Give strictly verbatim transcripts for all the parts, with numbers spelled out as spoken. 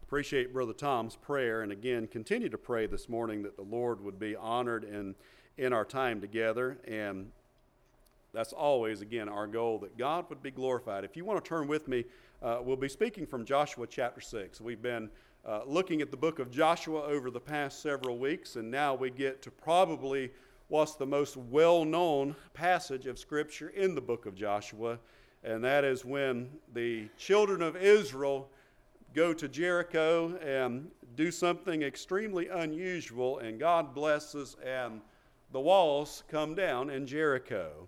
Appreciate Brother Tom's prayer, and again, continue to pray this morning that the Lord would be honored in, in our time together, and that's always, again, our goal, that God would be glorified. If you want to turn with me, uh, we'll be speaking from Joshua chapter six. We've been uh, looking at the book of Joshua over the past several weeks, and now we get to probably what's the most well-known passage of Scripture in the book of Joshua, and that is when the children of Israel go to Jericho and do something extremely unusual, and God blesses, and the walls come down in Jericho.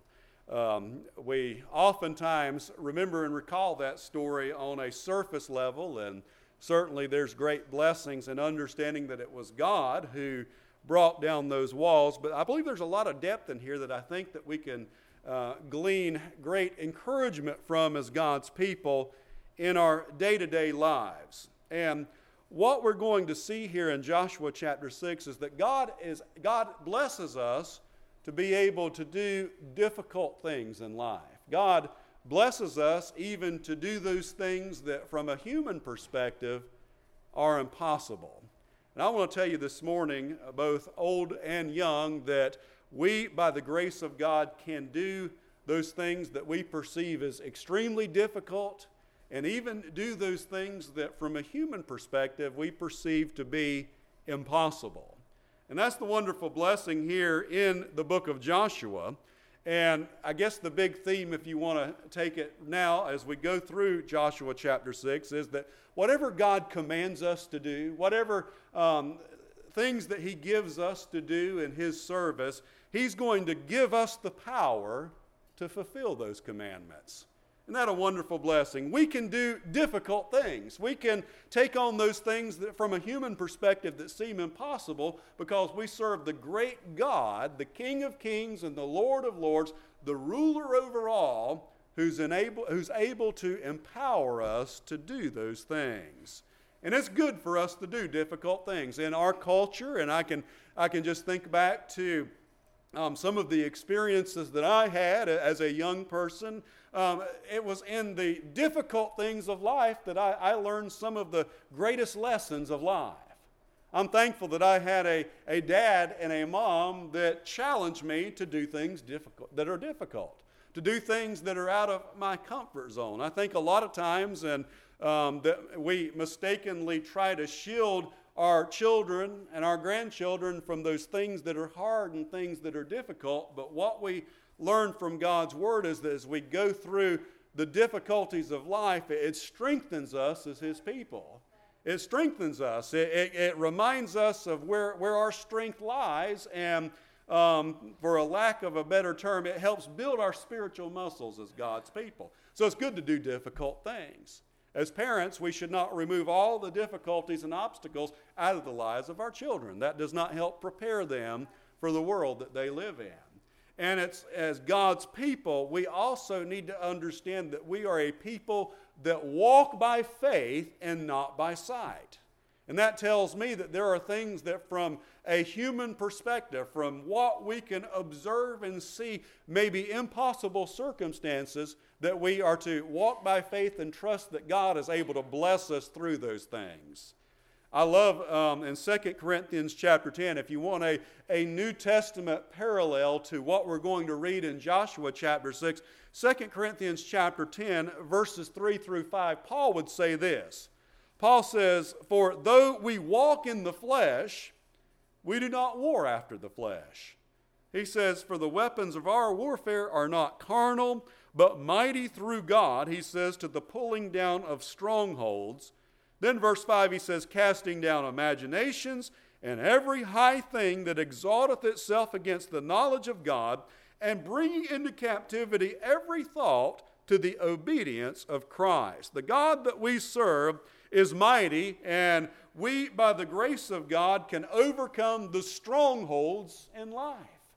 Um, we oftentimes remember and recall that story on a surface level, and certainly there's great blessings in understanding that it was God who brought down those walls, but I believe there's a lot of depth in here that I think that we can uh, glean great encouragement from as God's people in our day-to-day lives. And what we're going to see here in Joshua chapter six is that God is God blesses us to be able to do difficult things in life. God blesses us even to do those things that from a human perspective are impossible. And I want to tell you this morning, both old and young, that we, by the grace of God, can do those things that we perceive as extremely difficult, and even do those things that from a human perspective we perceive to be impossible. And that's the wonderful blessing here in the book of Joshua. And I guess the big theme, if you want to take it now as we go through Joshua chapter six, is that whatever God commands us to do, whatever um, things that He gives us to do in His service, He's going to give us the power to fulfill those commandments. Isn't that a wonderful blessing? We can do difficult things. We can take on those things that from a human perspective that seem impossible, because we serve the great God, the King of Kings and the Lord of Lords, the ruler over all, who's, enable, who's able to empower us to do those things. And it's good for us to do difficult things. In our culture, and I can, I can just think back to um, some of the experiences that I had as a young person. Um, it was in the difficult things of life that I, I learned some of the greatest lessons of life. I'm thankful that I had a, a dad and a mom that challenged me to do things difficult, that are difficult, to do things that are out of my comfort zone. I think a lot of times and um, that we mistakenly try to shield our children and our grandchildren from those things that are hard and things that are difficult, but what we learn from God's Word is that as we go through the difficulties of life, it strengthens us as His people. It strengthens us. It, it, it reminds us of where, where our strength lies, and um, for a lack of a better term, it helps build our spiritual muscles as God's people. So it's good to do difficult things. As parents, we should not remove all the difficulties and obstacles out of the lives of our children. That does not help prepare them for the world that they live in. And it's as God's people, we also need to understand that we are a people that walk by faith and not by sight. And that tells me that there are things that from a human perspective, from what we can observe and see, maybe impossible circumstances, that we are to walk by faith and trust that God is able to bless us through those things. I love um, in Second Corinthians chapter ten, if you want a, a New Testament parallel to what we're going to read in Joshua chapter six, Second Corinthians chapter ten, verses three through five, Paul would say this. Paul says, "For though we walk in the flesh, we do not war after the flesh." He says, "For the weapons of our warfare are not carnal, but mighty through God," he says, "to the pulling down of strongholds." Then verse five, he says, "Casting down imaginations and every high thing that exalteth itself against the knowledge of God, and bringing into captivity every thought to the obedience of Christ." The God that we serve is mighty, and we, by the grace of God, can overcome the strongholds in life.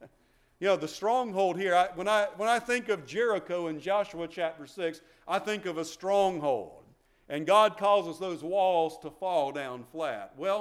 You know, the stronghold here, I, when, I, when I think of Jericho in Joshua chapter six, I think of a stronghold. And God causes those walls to fall down flat. Well,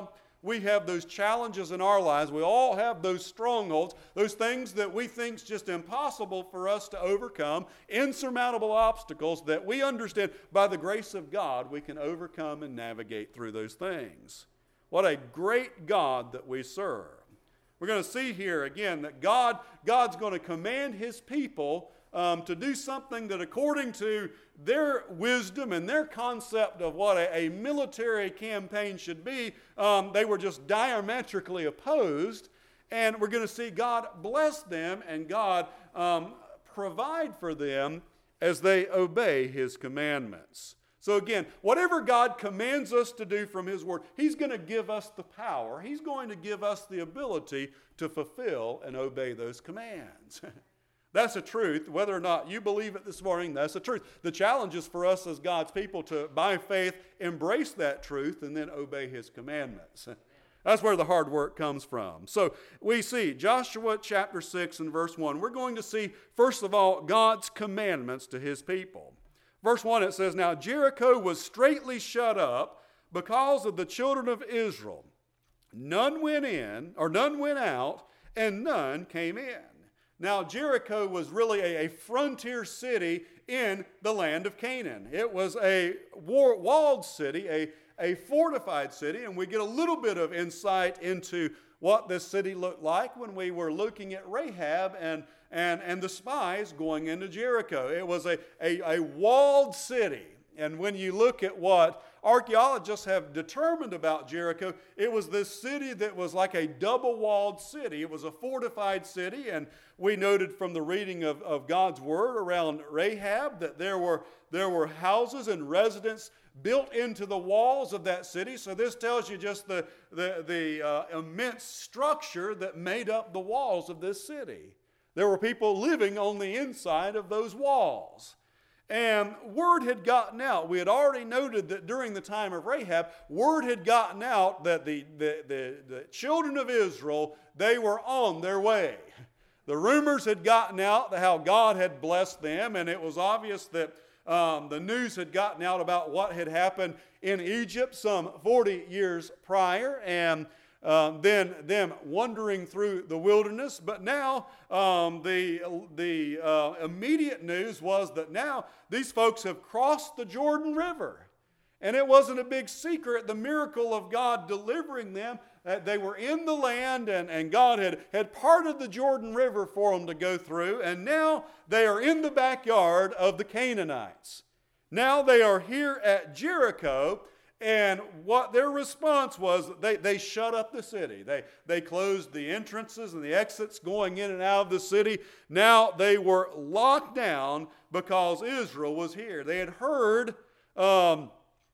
we have those challenges in our lives. We all have those strongholds, those things that we think is just impossible for us to overcome, insurmountable obstacles that we understand by the grace of God we can overcome and navigate through those things. What a great God that we serve. We're going to see here again that God, God's going to command His people um, to do something that according to their wisdom and their concept of what a, a military campaign should be, um, they were just diametrically opposed. And we're going to see God bless them and God um, provide for them as they obey His commandments. So again, whatever God commands us to do from His Word, He's going to give us the power. He's going to give us the ability to fulfill and obey those commands. That's the truth. Whether or not you believe it this morning, that's the truth. The challenge is for us as God's people to, by faith, embrace that truth and then obey His commandments. That's where the hard work comes from. So we see Joshua chapter six and verse one. We're going to see, first of all, God's commandments to His people. Verse one, it says, "Now Jericho was straitly shut up because of the children of Israel. None went in, or none went out, and none came in." Now, Jericho was really a, a frontier city in the land of Canaan. It was a war, walled city, a, a fortified city, and we get a little bit of insight into what this city looked like when we were looking at Rahab and, and, and the spies going into Jericho. It was a, a, a walled city. And when you look at what archaeologists have determined about Jericho, it was this city that was like a double-walled city. It was a fortified city, and we noted from the reading of, of God's Word around Rahab that there were, there were houses and residences built into the walls of that city. So this tells you just the, the, the uh, immense structure that made up the walls of this city. There were people living on the inside of those walls. And word had gotten out. We had already noted that during the time of Rahab, word had gotten out that the, the, the, the children of Israel, they were on their way. The rumors had gotten out that how God had blessed them, and it was obvious that um, the news had gotten out about what had happened in Egypt some forty years prior, and Uh, then them wandering through the wilderness. But now um, the, the uh, immediate news was that now these folks have crossed the Jordan River. And it wasn't a big secret, the miracle of God delivering them. Uh, they were in the land and, and God had, had parted the Jordan River for them to go through. And now they are in the backyard of the Canaanites. Now they are here at Jericho. And what their response was, they, they shut up the city. They, they closed the entrances and the exits going in and out of the city. Now they were locked down because Israel was here. They had heard um,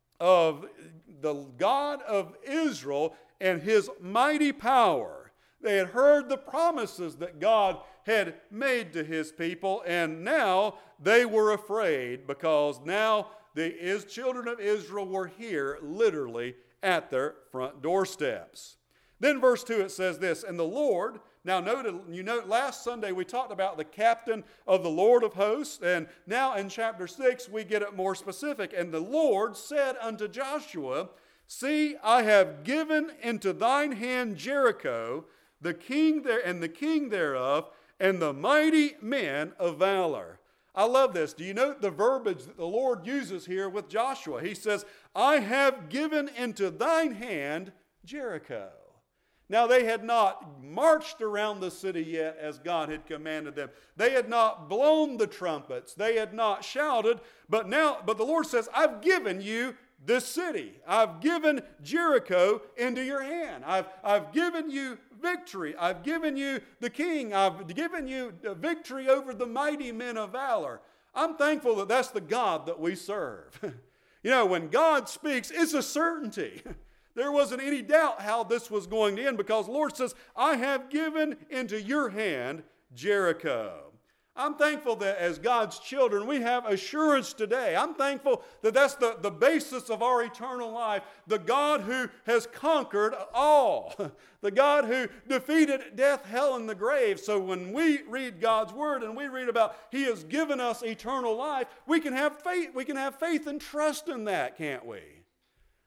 of the God of Israel and His mighty power. They had heard the promises that God had made to His people, and now they were afraid because now the is, children of Israel were here literally at their front doorsteps. Then verse two it says this, "And the Lord," now noted, you note last Sunday we talked about the captain of the Lord of hosts, and now in chapter six we get it more specific. "And the Lord said unto Joshua, See, I have given into thine hand Jericho, the king there and the king thereof, and the mighty men of valor." I love this. Do you note the verbiage that the Lord uses here with Joshua? He says, "I have given into thine hand Jericho." Now they had not marched around the city yet as God had commanded them. They had not blown the trumpets. They had not shouted. But now, but the Lord says, "I've given you this city. I've given Jericho into your hand. I've, I've given you victory. I've given you the king. I've given you victory over the mighty men of valor." I'm thankful that that's the God that we serve. You know, when God speaks, it's a certainty. There wasn't any doubt how this was going to end because the Lord says, "I have given into your hand Jericho." I'm thankful that as God's children, we have assurance today. I'm thankful that that's the, the basis of our eternal life. The God who has conquered all. The God who defeated death, hell, and the grave. So when we read God's Word and we read about He has given us eternal life, we can have faith, we can have faith and trust in that, can't we?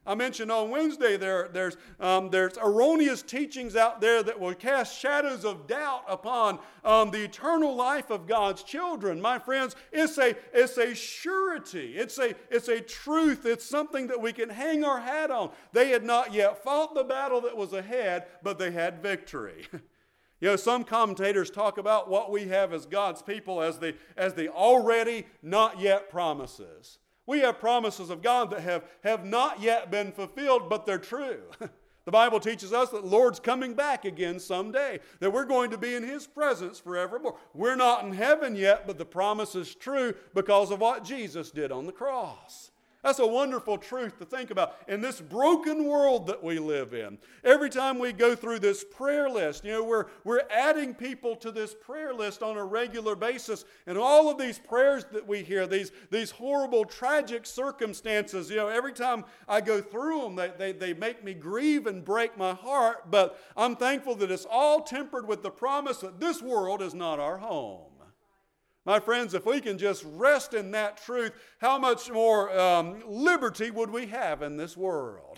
I mentioned on Wednesday there, there's, um, there's erroneous teachings out there that will cast shadows of doubt upon um, the eternal life of God's children. My friends, it's a, it's a surety. It's a, it's a truth. It's something that we can hang our hat on. They had not yet fought the battle that was ahead, but they had victory. You know, some commentators talk about what we have as God's people as the, as the already not yet promises. We have promises of God that have, have not yet been fulfilled, but they're true. The Bible teaches us that the Lord's coming back again someday, that we're going to be in His presence forevermore. We're not in heaven yet, but the promise is true because of what Jesus did on the cross. That's a wonderful truth to think about in this broken world that we live in. Every time we go through this prayer list, you know, we're, we're adding people to this prayer list on a regular basis. And all of these prayers that we hear, these, these horrible, tragic circumstances, you know, every time I go through them, they, they, they make me grieve and break my heart. But I'm thankful that it's all tempered with the promise that this world is not our home. My friends, if we can just rest in that truth, how much more um, liberty would we have in this world?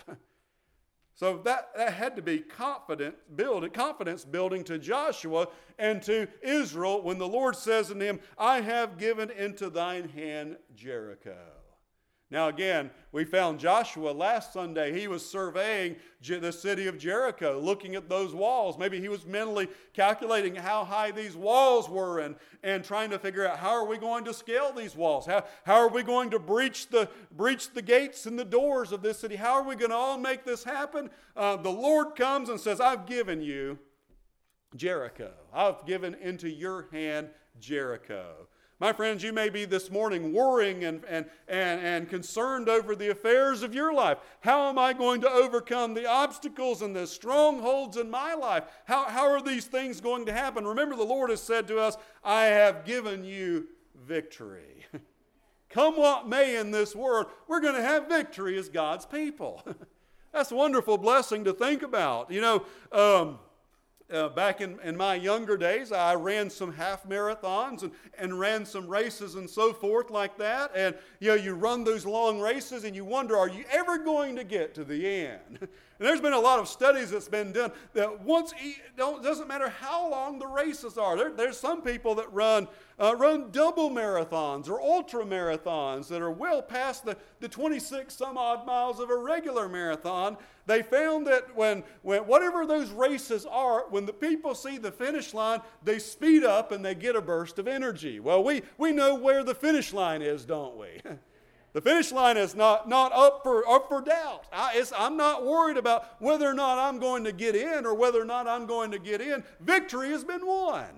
So that, that had to be confident build, confidence building to Joshua and to Israel when the Lord says unto him, I have given into thine hand Jericho. Now again, we found Joshua last Sunday. He was surveying the city of Jericho, looking at those walls. Maybe he was mentally calculating how high these walls were and, and trying to figure out how are we going to scale these walls? How, how are we going to breach the, breach the gates and the doors of this city? How are we going to all make this happen? Uh, the Lord comes and says, I've given you Jericho. I've given into your hand Jericho. My friends, you may be this morning worrying and, and, and, and concerned over the affairs of your life. How am I going to overcome the obstacles and the strongholds in my life? How, how are these things going to happen? Remember, the Lord has said to us, I have given you victory. Come what may in this world, we're going to have victory as God's people. That's a wonderful blessing to think about. You know, um, Uh, back in, in my younger days, I ran some half marathons and, and ran some races and so forth like that. And, you know, you run those long races and you wonder, are you ever going to get to the end? And there's been a lot of studies that's been done that once, it don't, doesn't matter how long the races are. There, there's some people that run uh, run double marathons or ultra marathons that are well past the, the twenty-six some odd miles of a regular marathon. They found that when, when whatever those races are, when the people see the finish line, they speed up and they get a burst of energy. Well, we, we know where the finish line is, don't we? The finish line is not, not up for, up for doubt. I, it's, I'm not worried about whether or not I'm going to get in or whether or not I'm going to get in. Victory has been won.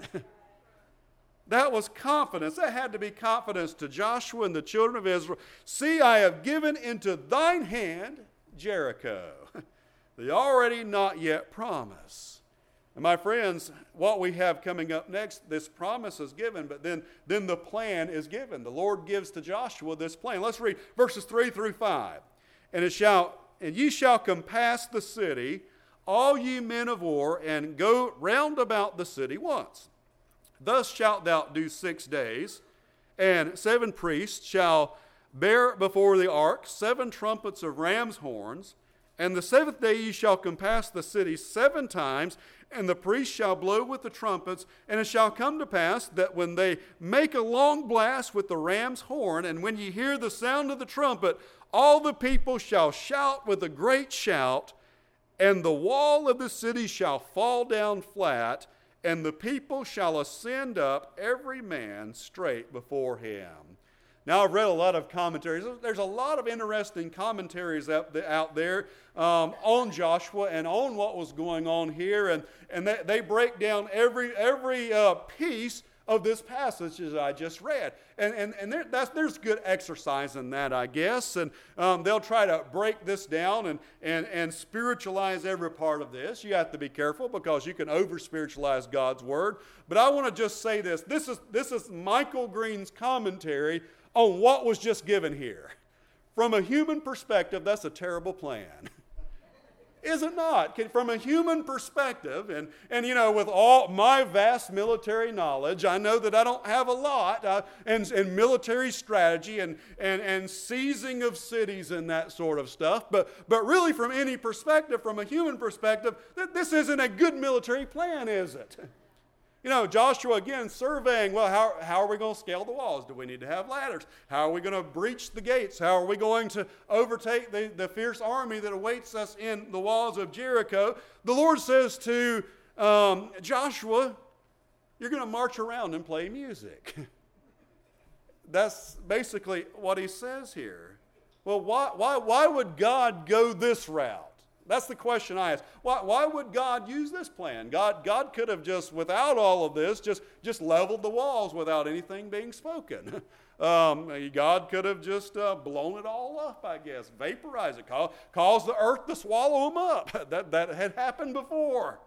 That was confidence. That had to be confidence to Joshua and the children of Israel. See, I have given into thine hand Jericho, the already not yet promise. And my friends, what we have coming up next, this promise is given, but then, then the plan is given. The Lord gives to Joshua this plan. Let's read verses three through five. And it shall, and ye shall compass the city, all ye men of war, and go round about the city once. Thus shalt thou do six days, and seven priests shall bear before the ark seven trumpets of ram's horns. And the seventh day ye shall compass the city seven times, and the priests shall blow with the trumpets. And it shall come to pass that when they make a long blast with the ram's horn, and when ye hear the sound of the trumpet, all the people shall shout with a great shout, and the wall of the city shall fall down flat, and the people shall ascend up, every man straight before him. Now, I've read a lot of commentaries. There's a lot of interesting commentaries out there um, on Joshua and on what was going on here. And, and they, they break down every, every uh, piece of this passage that I just read. And, and, and there, that's, there's good exercise in that, I guess. And um, they'll try to break this down and, and, and spiritualize every part of this. You have to be careful because you can over-spiritualize God's Word. But I want to just say this. This is, this is Michael Green's commentary on what was just given here. From a human perspective, that's a terrible plan. Is it not? Can, from a human perspective, and, and you know, with all my vast military knowledge, I know that I don't have a lot, uh, and, and military strategy and, and, and seizing of cities and that sort of stuff, but, but really from any perspective, from a human perspective, that this isn't a good military plan, is it? You know, Joshua, again, surveying, well, how, how are we going to scale the walls? Do we need to have ladders? How are we going to breach the gates? How are we going to overtake the, the fierce army that awaits us in the walls of Jericho? The Lord says to um, Joshua, you're going to march around and play music. That's basically what he says here. Well, why, why, why would God go this route? That's the question I ask. Why, why would God use this plan? God, God could have just, without all of this, just, just leveled the walls without anything being spoken. Um, God could have just uh, blown it all up, I guess, vaporized it, cause, caused the earth to swallow them up. that, that had happened before.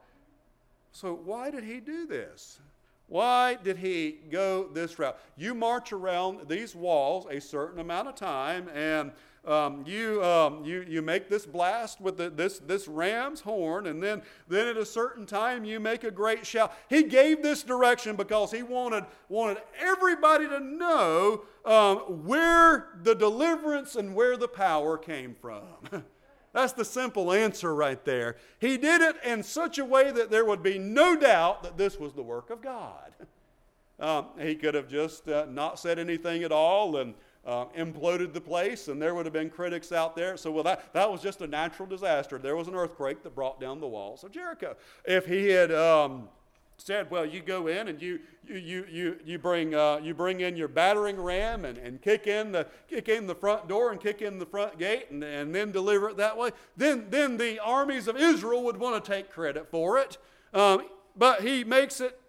So why did he do this? Why did he go this route? You march around these walls a certain amount of time, and Um, you, um, you, you make this blast with the, this, this ram's horn, and then, then at a certain time you make a great shout. He gave this direction because he wanted, wanted everybody to know um, where the deliverance and where the power came from. That's the simple answer right there. He did it in such a way that there would be no doubt that this was the work of God. Um, he could have just uh, not said anything at all and Uh, imploded the place, and there would have been critics out there. So, well, that, that was just a natural disaster. There was an earthquake that brought down the walls of Jericho. If he had um, said, well, you go in and you you you you you bring uh, you bring in your battering ram and, and kick in the kick in the front door and kick in the front gate and, and then deliver it that way, then then the armies of Israel would want to take credit for it. Um, but he makes it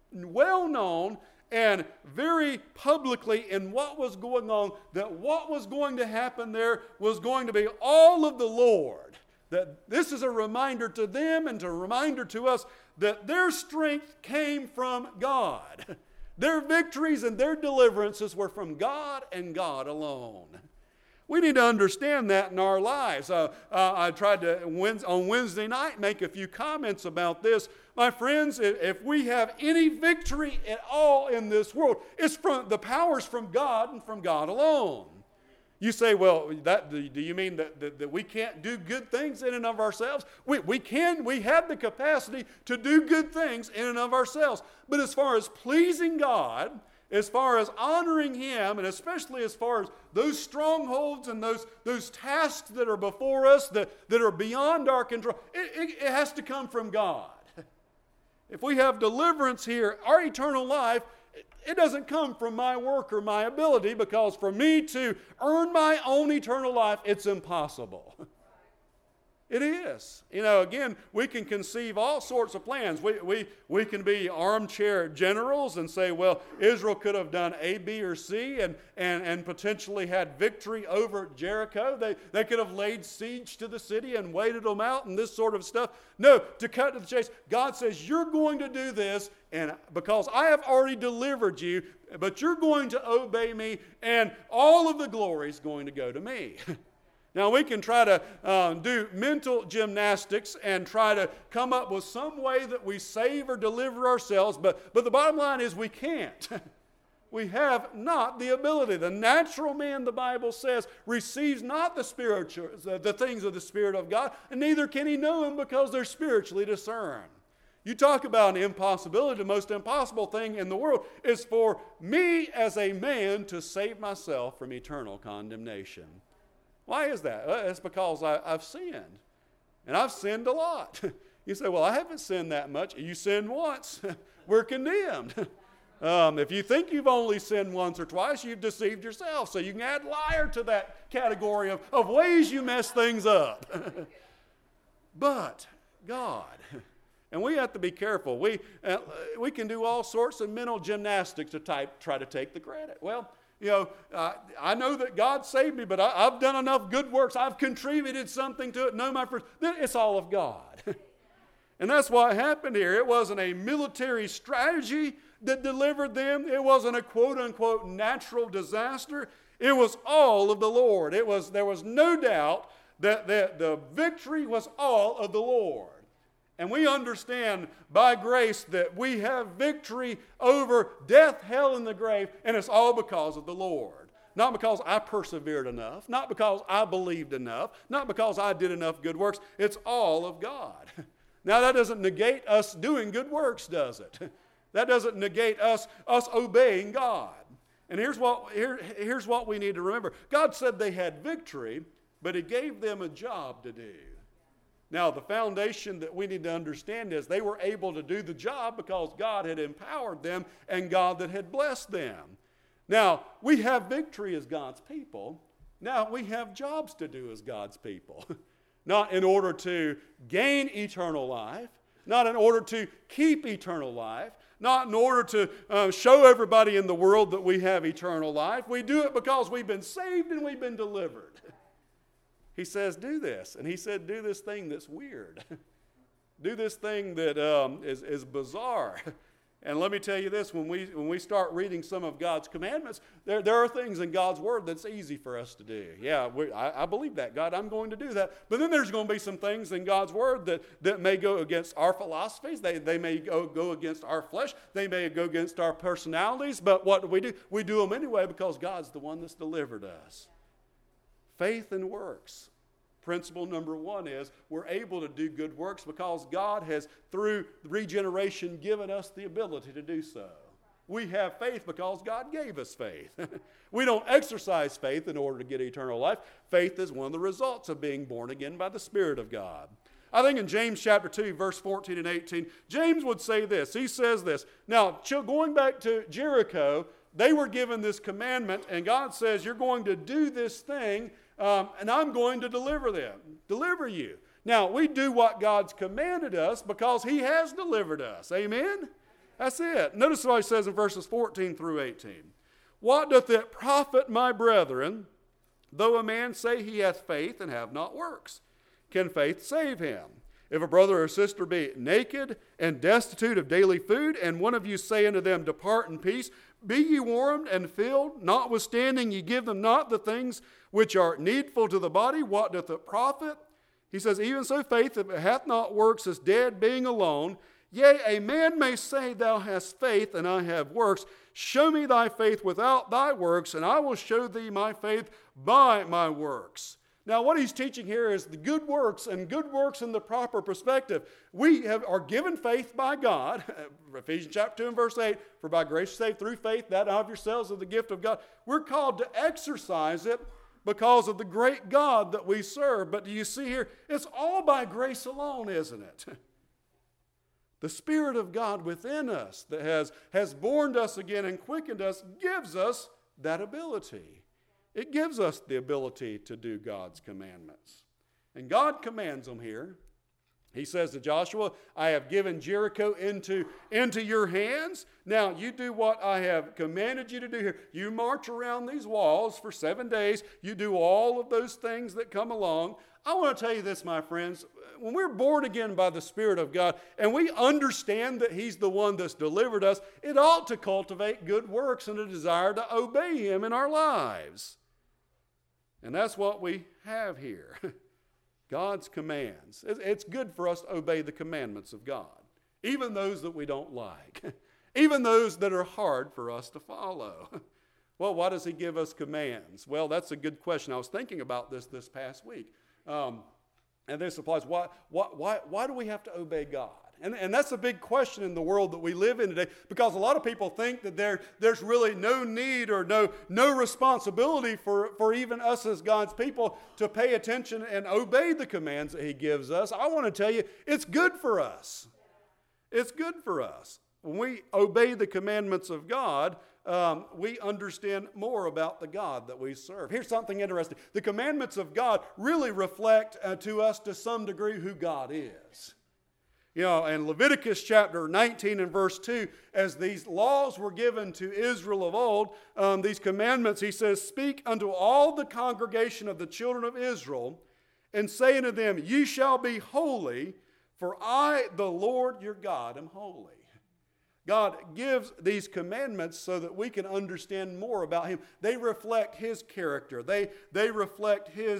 well known and very publicly in what was going on, that what was going to happen there was going to be all of the Lord. That this is a reminder to them and a reminder to us that their strength came from God. Their victories and their deliverances were from God and God alone. We need to understand that in our lives. Uh, uh, I tried to, on Wednesday night, make a few comments about this. My friends, if we have any victory at all in this world, it's from the power's from God and from God alone. You say, well, that, do you mean that, that, that we can't do good things in and of ourselves? We, we can, we have the capacity to do good things in and of ourselves. But as far as pleasing God, as far as honoring Him, and especially as far as those strongholds and those, those tasks that are before us that, that are beyond our control, it, it, it has to come from God. If we have deliverance here, our eternal life, it, it doesn't come from my work or my ability, because for me to earn my own eternal life, it's impossible. It is. You know, again, we can conceive all sorts of plans. We, we, we can be armchair generals and say, well, Israel could have done A, B, or C and, and, and potentially had victory over Jericho. They, they could have laid siege to the city and waited them out and this sort of stuff. No, to cut to the chase, God says, you're going to do this, and because I have already delivered you, but you're going to obey me, and all of the glory is going to go to me. Now, we can try to um, do mental gymnastics and try to come up with some way that we save or deliver ourselves, but, but the bottom line is we can't. We have not the ability. The natural man, the Bible says, receives not the spiritual, the things of the Spirit of God, and neither can he know Him because they're spiritually discerned. You talk about an impossibility. The most impossible thing in the world is for me as a man to save myself from eternal condemnation. Why is that? Well, it's because I, I've sinned. And I've sinned a lot. You say, well, I haven't sinned that much. You sinned once. We're condemned. Um, if you think you've only sinned once or twice, you've deceived yourself. So you can add liar to that category of, of ways you mess things up. But God, and we have to be careful. We, uh, we can do all sorts of mental gymnastics to type, try to take the credit. Well, You know, uh, I know that God saved me, but I, I've done enough good works. I've contributed something to it. No, my friends, it's all of God. And that's what happened here. It wasn't a military strategy that delivered them. It wasn't a quote-unquote natural disaster. It was all of the Lord. It was, there was no doubt that, that the victory was all of the Lord. And we understand by grace that we have victory over death, hell, and the grave, and it's all because of the Lord. Not because I persevered enough, not because I believed enough, not because I did enough good works. It's all of God. Now that doesn't negate us doing good works, does it? That doesn't negate us, us obeying God. And here's what, here, here's what we need to remember. God said they had victory, but He gave them a job to do. Now, the foundation that we need to understand is they were able to do the job because God had empowered them and God that had blessed them. Now, we have victory as God's people. Now, we have jobs to do as God's people. Not in order to gain eternal life, not in order to keep eternal life, not in order to uh, show everybody in the world that we have eternal life. We do it because we've been saved and we've been delivered. He says, do this. And He said, do this thing that's weird. Do this thing that um, is, is bizarre. And let me tell you this, when we when we start reading some of God's commandments, there, there are things in God's Word that's easy for us to do. Yeah, we, I, I believe that, God, I'm going to do that. But then there's going to be some things in God's Word that, that may go against our philosophies. They, they may go, go against our flesh. They may go against our personalities. But what do we do? We do them anyway because God's the one that's delivered us. Faith and works. Principle number one is we're able to do good works because God has, through regeneration, given us the ability to do so. We have faith because God gave us faith. We don't exercise faith in order to get eternal life. Faith is one of the results of being born again by the Spirit of God. I think in James chapter two, verse fourteen and eighteen, James would say this. He says this. Now, going back to Jericho, they were given this commandment, and God says, you're going to do this thing, Um, and I'm going to deliver them, deliver you. Now, we do what God's commanded us because He has delivered us. Amen? That's it. Notice what He says in verses fourteen through eighteen. What doth it profit, my brethren, though a man say he hath faith and have not works? Can faith save him? If a brother or sister be naked and destitute of daily food, and one of you say unto them, depart in peace, be ye warmed and filled, notwithstanding ye give them not the things which are needful to the body, what doth it profit? He says, even so faith, if it hath not works, is dead, being alone. Yea, a man may say, thou hast faith, and I have works. Show me thy faith without thy works, and I will show thee my faith by my works. Now, what he's teaching here is the good works, and good works in the proper perspective. We have, are given faith by God. Ephesians chapter two and verse eight, for by grace you're saved through faith, that of yourselves is the gift of God. We're called to exercise it because of the great God that we serve. But do you see here, it's all by grace alone, isn't it? The Spirit of God within us that has, has born us again and quickened us gives us that ability. It gives us the ability to do God's commandments. And God commands them here. He says to Joshua, I have given Jericho into, into your hands. Now you do what I have commanded you to do here. You march around these walls for seven days. You do all of those things that come along. I want to tell you this, my friends. When we're born again by the Spirit of God and we understand that He's the one that's delivered us, it ought to cultivate good works and a desire to obey Him in our lives. And that's what we have here. God's commands. It's good for us to obey the commandments of God, even those that we don't like, even those that are hard for us to follow. Well, why does He give us commands? Well, that's a good question. I was thinking about this this past week. Um, and this applies. Why, why, why, why do we have to obey God? And, and that's a big question in the world that we live in today, because a lot of people think that there, there's really no need or no, no responsibility for, for even us as God's people to pay attention and obey the commands that He gives us. I want to tell you, it's good for us. It's good for us. When we obey the commandments of God, um, we understand more about the God that we serve. Here's something interesting. The commandments of God really reflect uh, to us to some degree who God is. You know, in Leviticus chapter nineteen and verse two, as these laws were given to Israel of old, um, these commandments, he says, speak unto all the congregation of the children of Israel, and say unto them, ye shall be holy, for I, the Lord your God, am holy. God gives these commandments so that we can understand more about Him. They reflect His character. They, they reflect His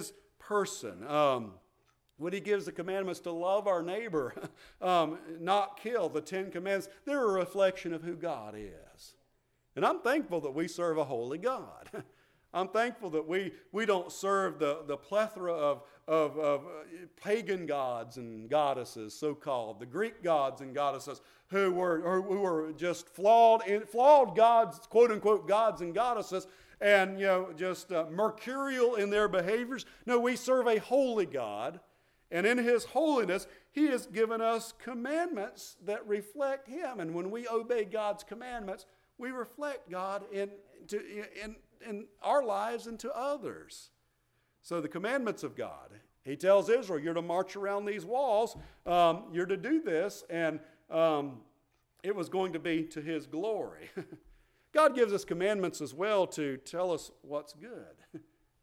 person. Um, when he gives the commandments to love our neighbor, um, not kill, the Ten Commandments, they're a reflection of who God is. And I'm thankful that we serve a holy God. I'm thankful that we, we don't serve the, the plethora of, of, of pagan gods and goddesses, so-called, the Greek gods and goddesses, who were, who were just flawed, flawed gods, quote-unquote gods and goddesses, and you know just uh, mercurial in their behaviors. No, we serve a holy God, and in His holiness, He has given us commandments that reflect Him. And when we obey God's commandments, we reflect God in, to, in, in our lives and to others. So the commandments of God. He tells Israel, you're to march around these walls. Um, you're to do this, and um, it was going to be to His glory. God gives us commandments as well to tell us what's good.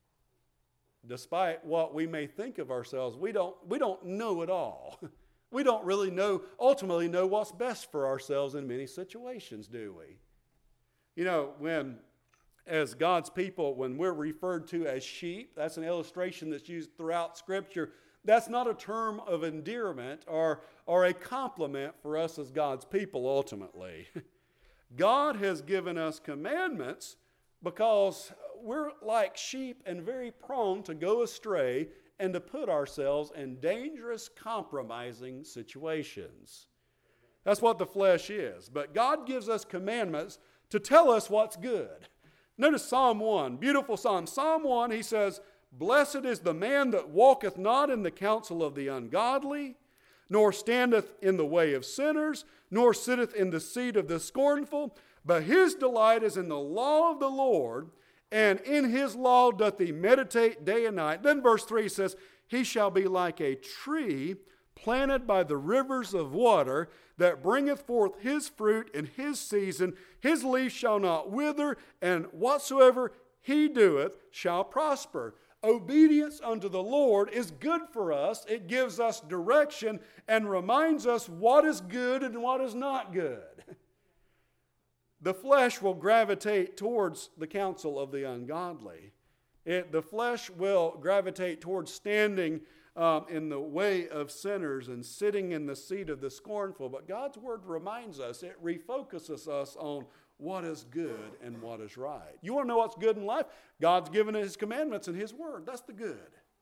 Despite what we may think of ourselves, we don't, we don't know it all. We don't really know, ultimately know what's best for ourselves in many situations, do we? You know, when, as God's people, when we're referred to as sheep, that's an illustration that's used throughout Scripture. That's not a term of endearment or, or a compliment for us as God's people, ultimately. God has given us commandments because we're like sheep and very prone to go astray and to put ourselves in dangerous, compromising situations. That's what the flesh is. But God gives us commandments to tell us what's good. Notice Psalm one, beautiful Psalm. Psalm one, he says, blessed is the man that walketh not in the counsel of the ungodly, nor standeth in the way of sinners, nor sitteth in the seat of the scornful, but his delight is in the law of the Lord, and in his law doth he meditate day and night. Then verse three says, he shall be like a tree planted by the rivers of water, that bringeth forth his fruit in his season. His leaf shall not wither, and whatsoever he doeth shall prosper. Obedience unto the Lord is good for us. It gives us direction and reminds us what is good and what is not good. The flesh will gravitate towards the counsel of the ungodly. It, the flesh will gravitate towards standing um, in the way of sinners and sitting in the seat of the scornful. But God's word reminds us, it refocuses us on what is good and what is right. You want to know what's good in life? God's given His commandments and His word. That's the good.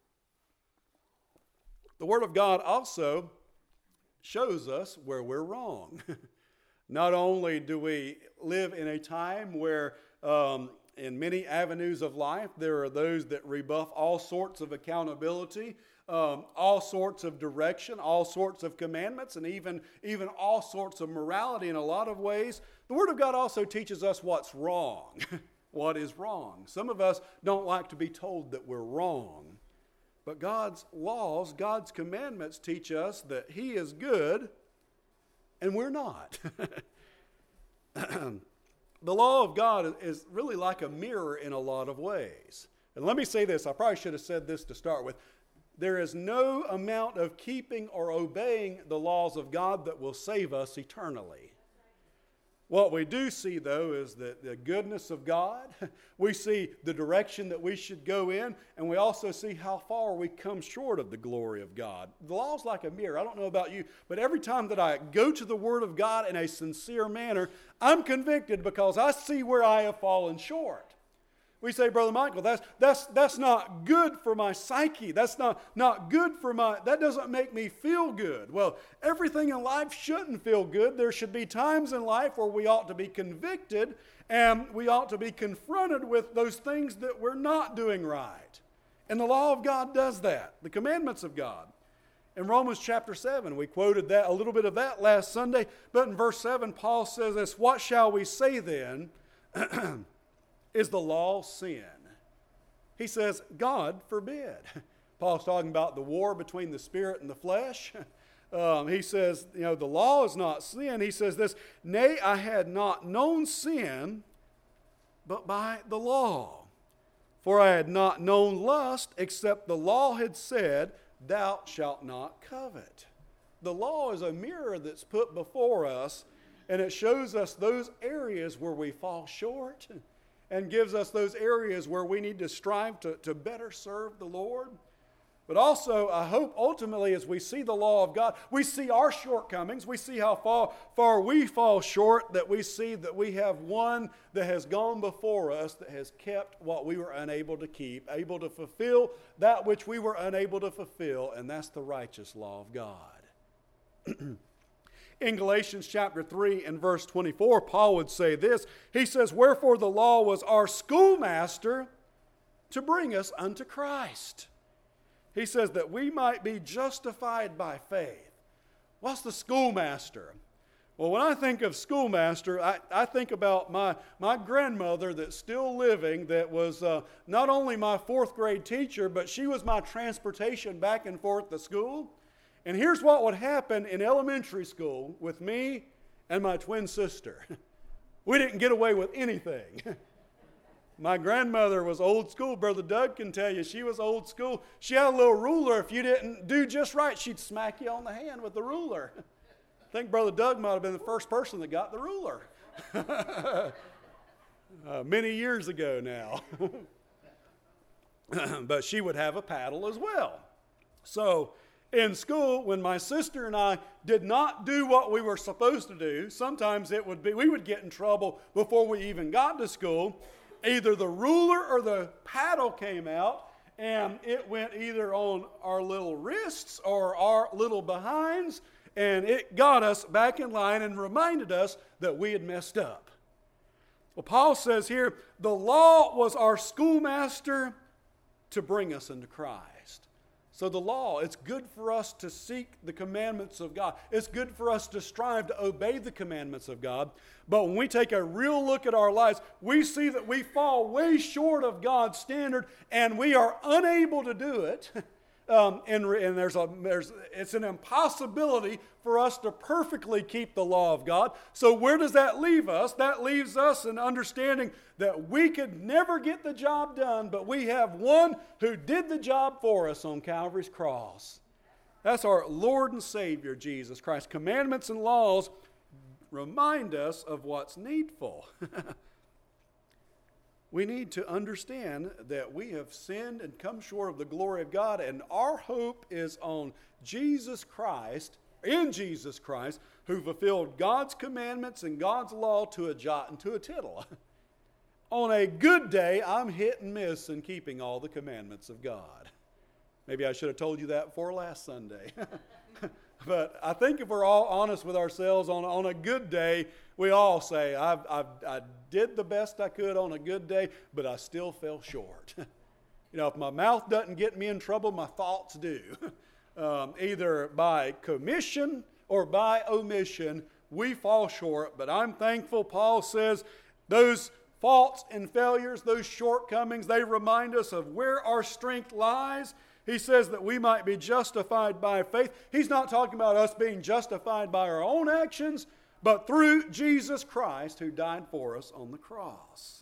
The Word of God also shows us where we're wrong. Not only do we live in a time where um, in many avenues of life there are those that rebuff all sorts of accountability, um, all sorts of direction, all sorts of commandments, and even, even all sorts of morality in a lot of ways. The Word of God also teaches us what's wrong, what is wrong. Some of us don't like to be told that we're wrong. But God's laws, God's commandments teach us that He is good and we're not. The law of God is really like a mirror in a lot of ways. And let me say this, I probably should have said this to start with. There is no amount of keeping or obeying the laws of God that will save us eternally. What we do see, though, is the, the goodness of God. We see the direction that we should go in, and we also see how far we come short of the glory of God. The law is like a mirror. I don't know about you, but every time that I go to the Word of God in a sincere manner, I'm convicted because I see where I have fallen short. We say, Brother Michael, that's, that's, that's not good for my psyche. That's not, not good for my, that doesn't make me feel good. Well, everything in life shouldn't feel good. There should be times in life where we ought to be convicted and we ought to be confronted with those things that we're not doing right. And the law of God does that, the commandments of God. In Romans chapter seven, we quoted that a little bit of that last Sunday, but in verse seven, Paul says this, what shall we say then? Is the law sin? He says, God forbid. Paul's talking about the war between the spirit and the flesh. Um, he says, you know, the law is not sin. He says this, nay, I had not known sin, but by the law. For I had not known lust, except the law had said, thou shalt not covet. The law is a mirror that's put before us, and it shows us those areas where we fall short, and gives us those areas where we need to strive to, to better serve the Lord. But also, I hope ultimately as we see the law of God, we see our shortcomings, we see how far, far we fall short, that we see that we have one that has gone before us that has kept what we were unable to keep, able to fulfill that which we were unable to fulfill, and that's the righteous law of God. In Galatians chapter three and verse twenty-four, Paul would say this. He says, "Wherefore the law was our schoolmaster to bring us unto Christ." He says that we might be justified by faith. What's the schoolmaster? Well, when I think of schoolmaster, I, I think about my, my grandmother that's still living, that was uh, not only my fourth grade teacher, but she was my transportation back and forth to school. And here's what would happen in elementary school with me and my twin sister. We didn't get away with anything. My grandmother was old school. Brother Doug can tell you she was old school. She had a little ruler. If you didn't do just right, she'd smack you on the hand with the ruler. I think Brother Doug might have been the first person that got the ruler. uh, many years ago now. But she would have a paddle as well. So in school, when my sister and I did not do what we were supposed to do, sometimes it would be we would get in trouble before we even got to school. Either the ruler or the paddle came out, and it went either on our little wrists or our little behinds, and it got us back in line and reminded us that we had messed up. Well, Paul says here, the law was our schoolmaster to bring us into Christ. So the law, it's good for us to seek the commandments of God. It's good for us to strive to obey the commandments of God. But when we take a real look at our lives, we see that we fall way short of God's standard, and we are unable to do it. Um, and and there's a, there's, it's an impossibility for us to perfectly keep the law of God. So where does that leave us? That leaves us in understanding that we could never get the job done, but we have one who did the job for us on Calvary's cross. That's our Lord and Savior, Jesus Christ. Commandments and laws remind us of what's needful. We need to understand that we have sinned and come short of the glory of God, and our hope is on Jesus Christ, in Jesus Christ, who fulfilled God's commandments and God's law to a jot and to a tittle. On a good day, I'm hit and miss in keeping all the commandments of God. Maybe I should have told you that before last Sunday. But I think if we're all honest with ourselves, on, on a good day, we all say, I've, I've, I did the best I could on a good day, but I still fell short. You know, if my mouth doesn't get me in trouble, my thoughts do. Um, either by commission or by omission, we fall short. But I'm thankful, Paul says, those faults and failures, those shortcomings, they remind us of where our strength lies. He says that we might be justified by faith. He's not talking about us being justified by our own actions, but through Jesus Christ who died for us on the cross.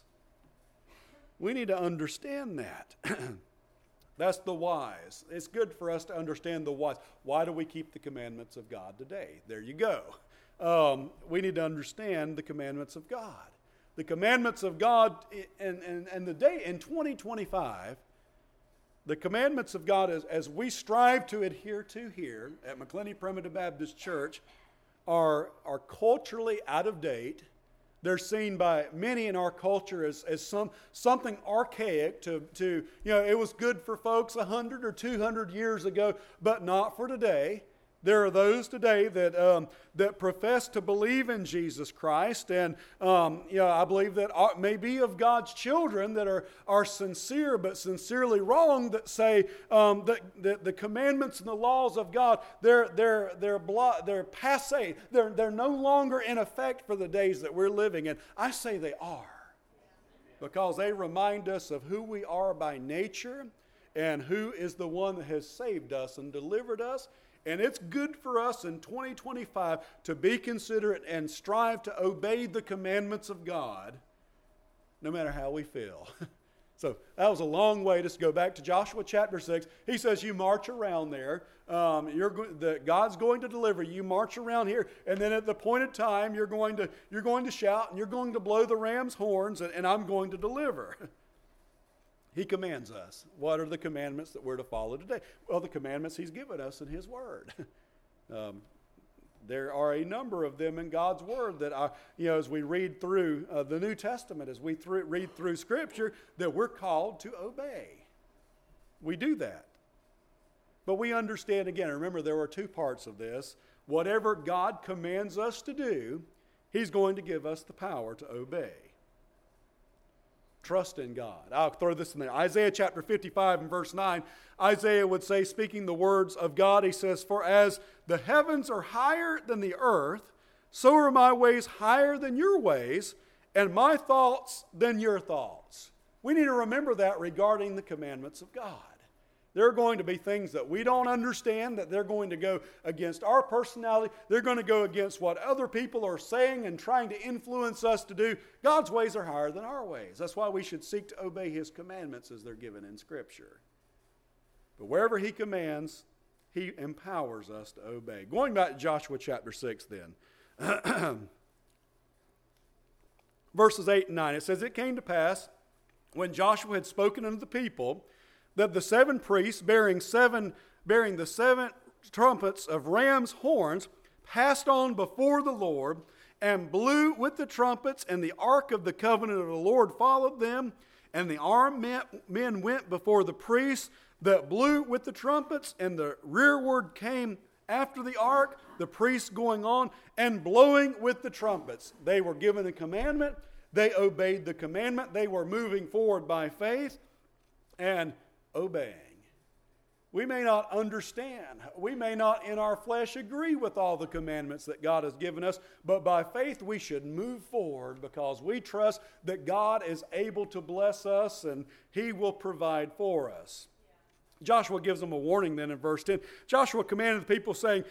We need to understand that. That's the whys. It's good for us to understand the whys. Why do we keep the commandments of God today? There you go. Um, we need to understand the commandments of God. The commandments of God and, and, and the day in twenty twenty-five, the commandments of God, as, as we strive to adhere to here at McClenny Primitive Baptist Church, are, are culturally out of date. They're seen by many in our culture as, as some, something archaic to, to, you know, it was good for folks one hundred or two hundred years ago, but not for today. There are those today that um, that profess to believe in Jesus Christ, and um, you know, I believe that are, may be of God's children that are, are sincere but sincerely wrong, that say um, that, that the commandments and the laws of God, they're they're they're blo- they're passé, they're they're no longer in effect for the days that we're living in. I say they are, because they remind us of who we are by nature and who is the one that has saved us and delivered us. And it's good for us in twenty twenty-five to be considerate and strive to obey the commandments of God, no matter how we feel. So that was a long way to go back to Joshua chapter six. He says you march around there. Um, you're go- the, God's going to deliver. You march around here, and then at the appointed time, you're going to you're going to shout and you're going to blow the ram's horns, and, and I'm going to deliver. He commands us. What are the commandments that we're to follow today? Well, the commandments he's given us in his word. um, there are a number of them in God's word that, are, you know, as we read through uh, the New Testament, as we th- read through Scripture, that we're called to obey. We do that. But we understand, again, remember there are two parts of this. Whatever God commands us to do, he's going to give us the power to obey. Trust in God. I'll throw this in there. Isaiah chapter fifty-five and verse nine. Isaiah would say, speaking the words of God, he says, "For as the heavens are higher than the earth, so are my ways higher than your ways, and my thoughts than your thoughts." We need to remember that regarding the commandments of God. There are going to be things that we don't understand, that they're going to go against our personality. They're going to go against what other people are saying and trying to influence us to do. God's ways are higher than our ways. That's why we should seek to obey his commandments as they're given in Scripture. But wherever he commands, he empowers us to obey. Going back to Joshua chapter six then. Verses eight and nine, it says, "It came to pass, when Joshua had spoken unto the people, that the seven priests bearing seven bearing the seven trumpets of ram's horns passed on before the Lord and blew with the trumpets, and the ark of the covenant of the Lord followed them, and the armed men went before the priests that blew with the trumpets, and the rearward came after the ark, the priests going on and blowing with the trumpets." They were given a commandment. They obeyed the commandment. They were moving forward by faith and obeying. We may not understand. We may not in our flesh agree with all the commandments that God has given us, but by faith we should move forward because we trust that God is able to bless us and he will provide for us. Joshua gives them a warning then in verse ten. Joshua commanded the people, saying,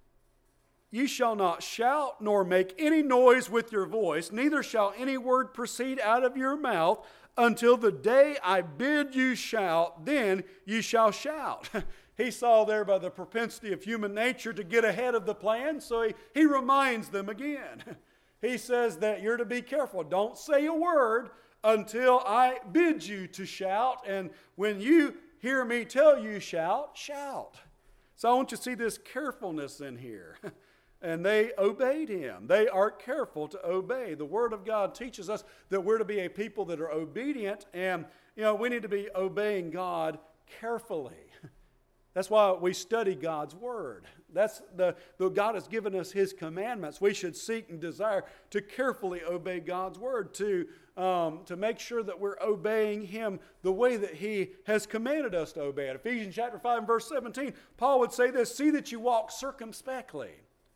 "Ye shall not shout nor make any noise with your voice, neither shall any word proceed out of your mouth, until the day I bid you shout, then you shall shout." He saw there by the propensity of human nature to get ahead of the plan, so he, he reminds them again. He says that you're to be careful. Don't say a word until I bid you to shout, and when you hear me tell you shout, shout. So I want you to see this carefulness in here. And they obeyed him. They are careful to obey. The Word of God teaches us that we're to be a people that are obedient, and you know we need to be obeying God carefully. That's why we study God's Word. That's the, the God has given us his commandments. We should seek and desire to carefully obey God's Word, to, um, to make sure that we're obeying him the way that he has commanded us to obey it. Ephesians chapter five and verse seventeen, Paul would say this, "See that you walk circumspectly,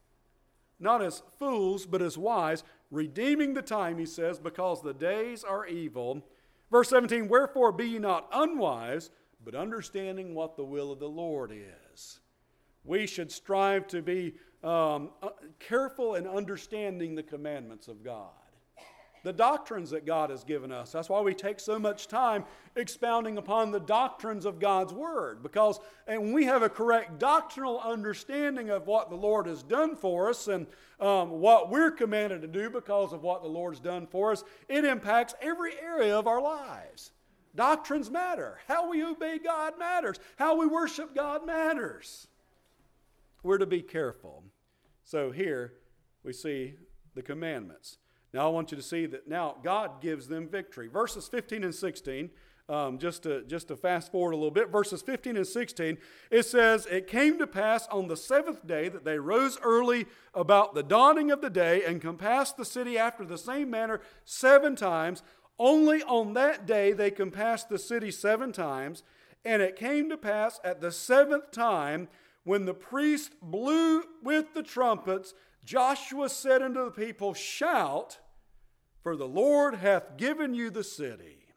not as fools, but as wise, redeeming the time," he says, "because the days are evil." Verse seventeen, "Wherefore be ye not unwise, but understanding what the will of the Lord is." We should strive to be um, careful in understanding the commandments of God. The doctrines that God has given us. That's why we take so much time expounding upon the doctrines of God's Word. Because and when we have a correct doctrinal understanding of what the Lord has done for us and um, what we're commanded to do because of what the Lord's done for us, it impacts every area of our lives. Doctrines matter. How we obey God matters. How we worship God matters. We're to be careful. So here we see the commandments. Now I want you to see that now God gives them victory. Verses fifteen and sixteen, um, just, to, just to fast forward a little bit, verses fifteen and sixteen, it says, "It came to pass on the seventh day that they rose early about the dawning of the day and compassed the city after the same manner seven times. Only on that day they compassed the city seven times. And it came to pass at the seventh time, when the priest blew with the trumpets, Joshua said unto the people, Shout, for the Lord hath given you the city."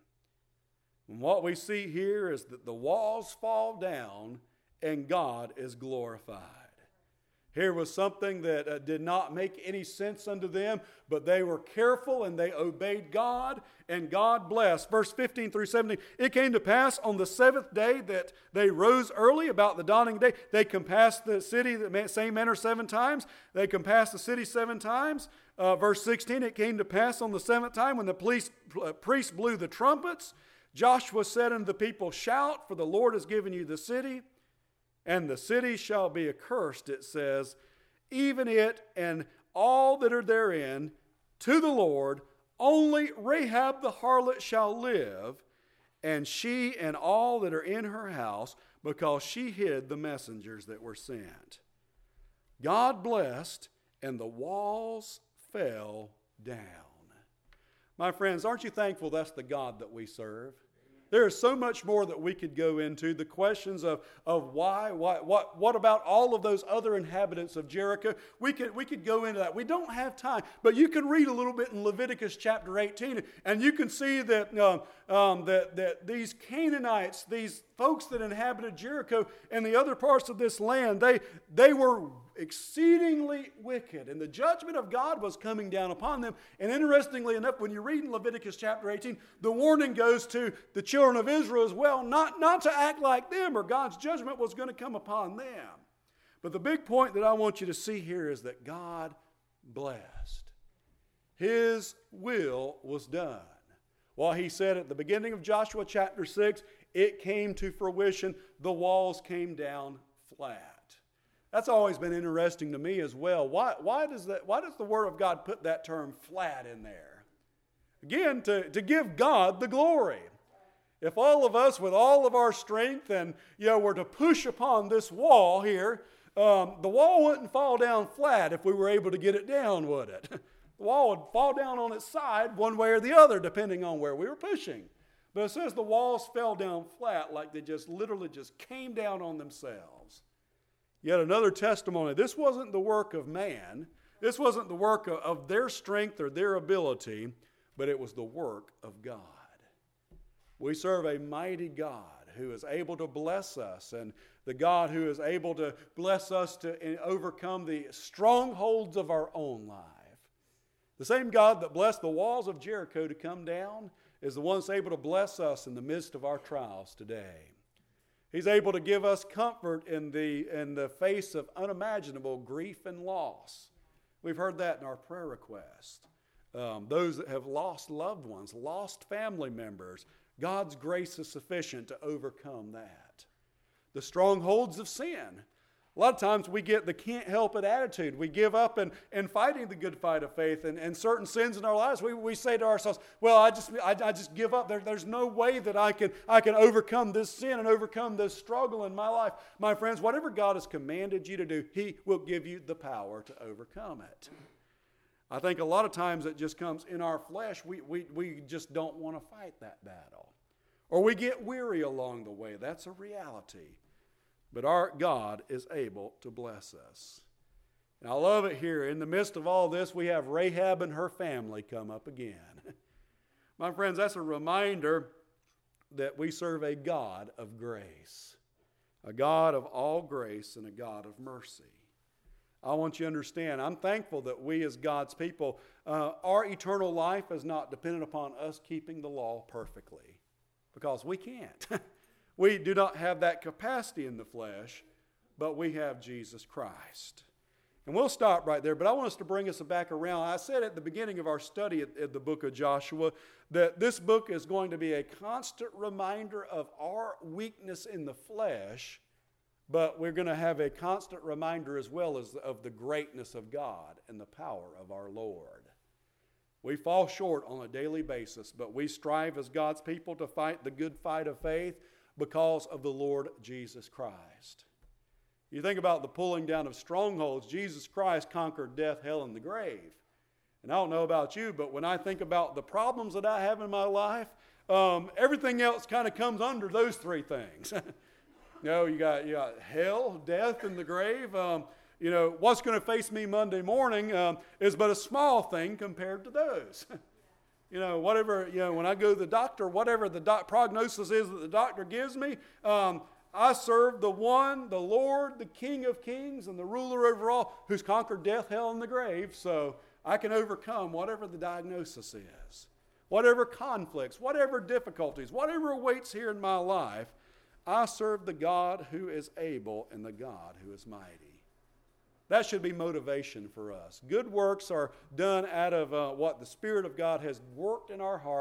And what we see here is that the walls fall down and God is glorified. Here was something that uh, did not make any sense unto them, but they were careful and they obeyed God, and God blessed. Verse fifteen through seventeen, "It came to pass on the seventh day that they rose early about the dawning day. They compassed the city the same manner seven times. They compassed the city seven times." Uh, verse sixteen, "It came to pass on the seventh time when the police, uh, priest blew the trumpets. Joshua said unto the people, shout, for the Lord has given you the city, and the city shall be accursed, it says, even it and all that are therein, to the Lord. Only Rahab the harlot shall live, and she and all that are in her house, because she hid the messengers that were sent. God blessed, and the walls fell down. My friends, aren't you thankful that's the God that we serve? There is so much more that we could go into. The questions of, of why, why, what, what about all of those other inhabitants of Jericho? We could, we could go into that. We don't have time, but you can read a little bit in Leviticus chapter eighteen, and you can see that, um, um, that, that these Canaanites, these folks that inhabited Jericho and the other parts of this land, they, they were exceedingly wicked, and the judgment of God was coming down upon them. And interestingly enough, when you read in Leviticus chapter eighteen, the warning goes to the children of Israel as well, not, not to act like them, or God's judgment was going to come upon them. But the big point that I want you to see here is that God blessed. His will was done. Well, he said at the beginning of Joshua chapter six, it came to fruition. The walls came down flat. That's always been interesting to me as well. Why, why, does, that, why does the Word of God put that term flat in there? Again, to, to give God the glory. If all of us with all of our strength and, you know, were to push upon this wall here, um, the wall wouldn't fall down flat if we were able to get it down, would it? The wall would fall down on its side one way or the other, depending on where we were pushing. But it says the walls fell down flat, like they just literally just came down on themselves. Yet another testimony. This wasn't the work of man. This wasn't the work of, of their strength or their ability, but it was the work of God. We serve a mighty God who is able to bless us, and the God who is able to bless us to overcome the strongholds of our own life. The same God that blessed the walls of Jericho to come down is the one that's able to bless us in the midst of our trials today. He's able to give us comfort in the, in the face of unimaginable grief and loss. We've heard that in our prayer request. Um, those that have lost loved ones, lost family members, God's grace is sufficient to overcome that. The strongholds of sin. A lot of times we get the can't help it attitude. We give up in, in fighting the good fight of faith, and, and certain sins in our lives, we, we say to ourselves, well, I just I, I just give up. There, there's no way that I can, I can overcome this sin and overcome this struggle in my life. My friends, whatever God has commanded you to do, He will give you the power to overcome it. I think a lot of times it just comes in our flesh. We, we, we just don't want to fight that battle. Or we get weary along the way. That's a reality. But our God is able to bless us. And I love it here. In the midst of all this, we have Rahab and her family come up again. My friends, that's a reminder that we serve a God of grace. A God of all grace and a God of mercy. I want you to understand, I'm thankful that we as God's people, uh, our eternal life is not dependent upon us keeping the law perfectly. Because we can't. We do not have that capacity in the flesh, but we have Jesus Christ. And we'll stop right there, but I want us to bring us back around. I said at the beginning of our study at, at the book of Joshua that this book is going to be a constant reminder of our weakness in the flesh, but we're going to have a constant reminder as well as of the greatness of God and the power of our Lord. We fall short on a daily basis, but we strive as God's people to fight the good fight of faith because of the Lord Jesus Christ. You think about the pulling down of strongholds. Jesus Christ conquered death, hell, and the grave. And I don't know about you, but when I think about the problems that I have in my life, um, everything else kind of comes under those three things. You know, you got, you got hell, death, and the grave. Um, you know, what's going to face me Monday morning um, is but a small thing compared to those. You know, whatever, you know, when I go to the doctor, whatever the doc- prognosis is that the doctor gives me, um, I serve the one, the Lord, the King of Kings, and the ruler over all, who's conquered death, hell, and the grave. So I can overcome whatever the diagnosis is, whatever conflicts, whatever difficulties, whatever awaits here in my life. I serve the God who is able and the God who is mighty. That should be motivation for us. Good works are done out of uh, what the Spirit of God has worked in our hearts,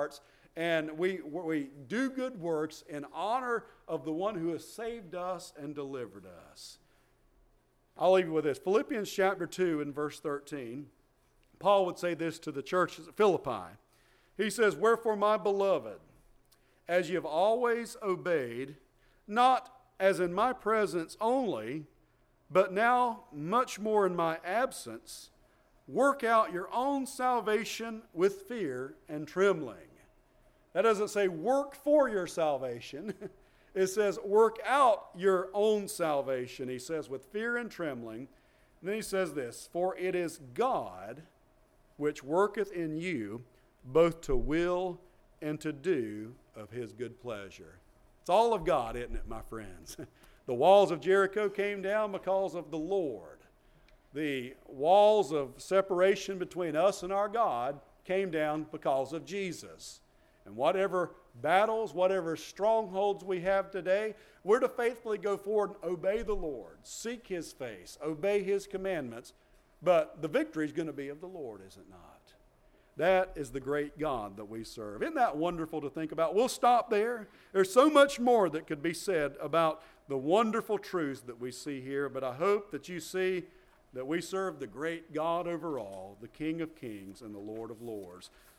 and we, we do good works in honor of the one who has saved us and delivered us. I'll leave you with this. Philippians chapter two and verse thirteen. Paul would say this to the church at Philippi. He says, "Wherefore, my beloved, as ye have always obeyed, not as in my presence only, but now much more in my absence, work out your own salvation with fear and trembling." That doesn't say work for your salvation. It says work out your own salvation, he says, with fear and trembling. And then he says this, "For it is God which worketh in you both to will and to do of his good pleasure." It's all of God, isn't it, my friends? The walls of Jericho came down because of the Lord. The walls of separation between us and our God came down because of Jesus. And whatever battles, whatever strongholds we have today, we're to faithfully go forward and obey the Lord, seek his face, obey his commandments. But the victory is going to be of the Lord, is it not? That is the great God that we serve. Isn't that wonderful to think about? We'll stop there. There's so much more that could be said about the wonderful truths that we see here, but I hope that you see that we serve the great God over all, the King of kings and the Lord of lords.